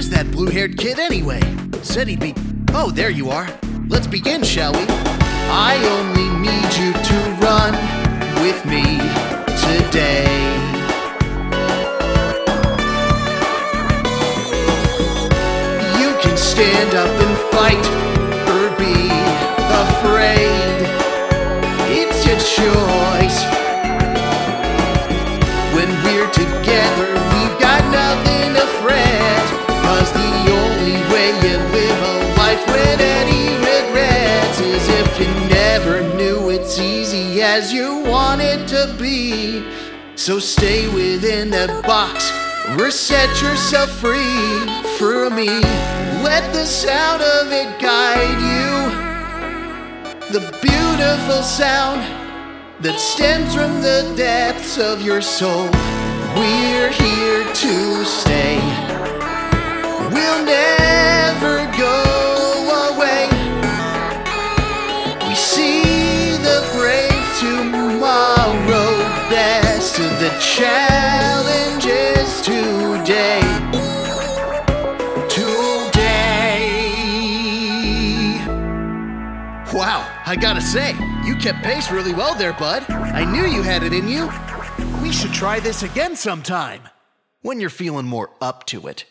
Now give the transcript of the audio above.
is that blue-haired kid anyway? Said he'd be... Oh, there you are. Let's begin, shall we? I only need you to run with me today. You can stand up and fight or be afraid. It's your choice. When we're together, we've got nothing to fret, 'cause the only way you live a life with any regrets is if you never knew it's easy as you want it to be. So stay within that box or set yourself free for me. Let the sound of it guide you, the beautiful sound that stems from the depths of your soul. We're here to stay. We'll never go away. We see the brave tomorrow, best of the challenges today. Wow, I gotta say, you kept pace really well there, bud. I knew you had it in you. We should try this again sometime, when you're feeling more up to it.